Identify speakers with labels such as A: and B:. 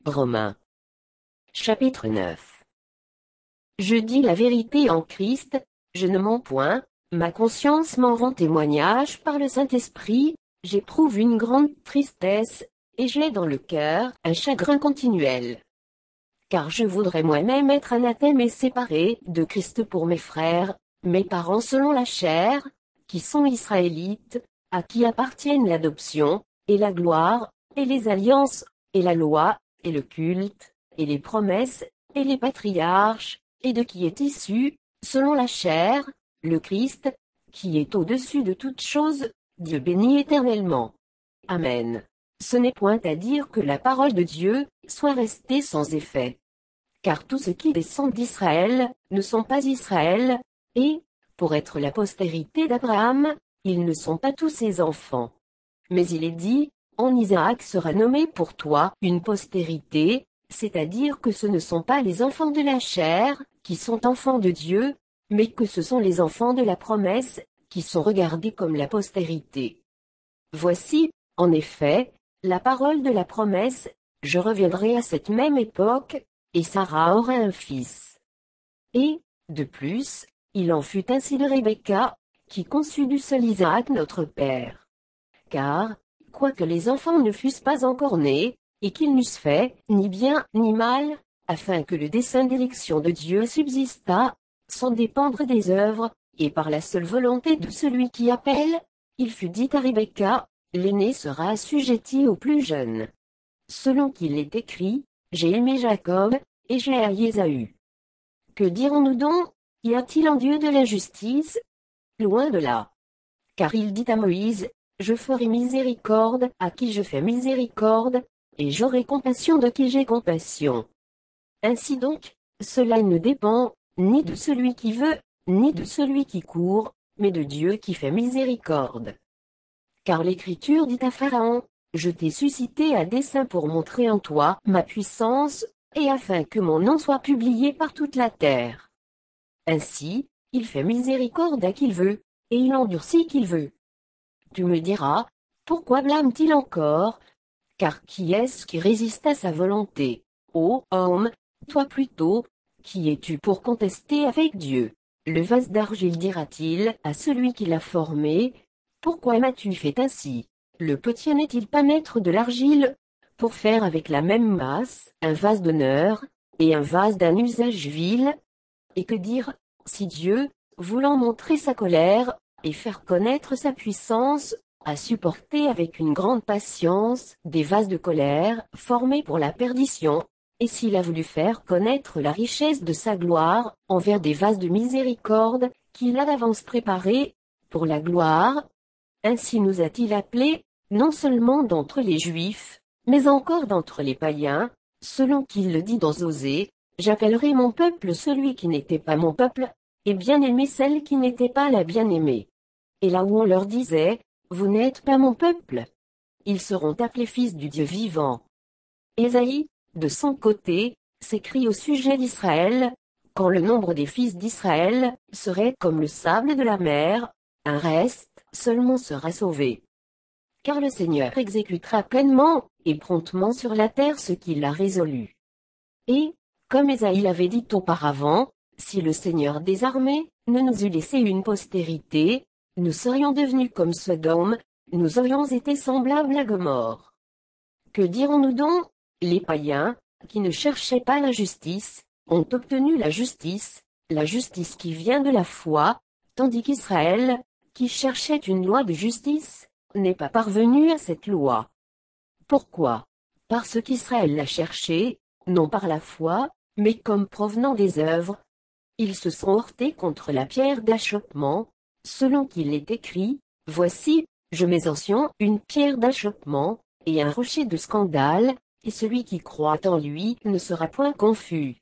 A: Romains. Chapitre 9. Je dis la vérité en Christ, je ne mens point, ma conscience m'en rend témoignage par le Saint-Esprit, j'éprouve une grande tristesse, et j'ai dans le cœur un chagrin continuel. Car je voudrais moi-même être anathème et séparé de Christ pour mes frères, mes parents selon la chair, qui sont israélites, à qui appartiennent l'adoption, et la gloire, et les alliances, et la loi, et le culte, et les promesses, et les patriarches, et de qui est issu, selon la chair, le Christ, qui est au-dessus de toutes choses, Dieu béni éternellement. Amen. Ce n'est point à dire que la parole de Dieu soit restée sans effet. Car tous ceux qui descendent d'Israël ne sont pas Israël, et, pour être la postérité d'Abraham, ils ne sont pas tous ses enfants. Mais il est dit, en Isaac sera nommé pour toi une postérité, c'est-à-dire que ce ne sont pas les enfants de la chair, qui sont enfants de Dieu, mais que ce sont les enfants de la promesse, qui sont regardés comme la postérité. Voici, en effet, la parole de la promesse, je reviendrai à cette même époque, et Sarah aura un fils. Et, de plus, il en fut ainsi de Rebecca, qui conçut du seul Isaac notre père. Car, quoique les enfants ne fussent pas encore nés, et qu'ils n'eussent fait ni bien ni mal, afin que le dessein d'élection de Dieu subsistât, sans dépendre des œuvres, et par la seule volonté de celui qui appelle, il fut dit à Rebecca, l'aîné sera assujetti au plus jeune. Selon qu'il est écrit, j'ai aimé Jacob, et j'ai haï Ésaü. Que dirons-nous donc? Y a-t-il en Dieu de l'injustice? Loin de là. Car il dit à Moïse, je ferai miséricorde à qui je fais miséricorde, et j'aurai compassion de qui j'ai compassion. Ainsi donc, cela ne dépend, ni de celui qui veut, ni de celui qui court, mais de Dieu qui fait miséricorde. Car l'Écriture dit à Pharaon, je t'ai suscité à dessein pour montrer en toi ma puissance, et afin que mon nom soit publié par toute la terre. Ainsi, il fait miséricorde à qui il veut, et il endurcit qui il veut. Tu me diras, pourquoi blâme-t-il encore? Car qui est-ce qui résiste à sa volonté? Ô homme, toi plutôt, qui es-tu pour contester avec Dieu? Le vase d'argile dira-t-il à celui qui l'a formé, pourquoi m'as-tu fait ainsi? Le potier n'est-il pas maître de l'argile, pour faire avec la même masse un vase d'honneur, et un vase d'un usage vil? Et que dire, si Dieu, voulant montrer sa colère, et faire connaître sa puissance, a supporté avec une grande patience des vases de colère formés pour la perdition, et s'il a voulu faire connaître la richesse de sa gloire envers des vases de miséricorde qu'il a d'avance préparés pour la gloire, ainsi nous a-t-il appelés, non seulement d'entre les Juifs, mais encore d'entre les païens, selon qu'il le dit dans Osée, j'appellerai mon peuple celui qui n'était pas mon peuple, et bien-aimé celle qui n'était pas la bien-aimée. Et là où on leur disait, vous n'êtes pas mon peuple, ils seront appelés fils du Dieu vivant. Ésaïe, de son côté, s'écrie au sujet d'Israël, quand le nombre des fils d'Israël serait comme le sable de la mer, un reste seulement sera sauvé. Car le Seigneur exécutera pleinement et promptement sur la terre ce qu'il a résolu. Et, comme Ésaïe l'avait dit auparavant, si le Seigneur des armées ne nous eût laissé une postérité, nous serions devenus comme Sodome, nous aurions été semblables à Gomorrhe. Que dirons-nous donc? Les païens, qui ne cherchaient pas la justice, ont obtenu la justice qui vient de la foi, tandis qu'Israël, qui cherchait une loi de justice, n'est pas parvenu à cette loi. Pourquoi? Parce qu'Israël l'a cherchée, non par la foi, mais comme provenant des œuvres. Ils se sont heurtés contre la pierre d'achoppement, selon qu'il est écrit, voici, je mets en Sion une pierre d'achoppement, et un rocher de scandale, et celui qui croit en lui ne sera point confus.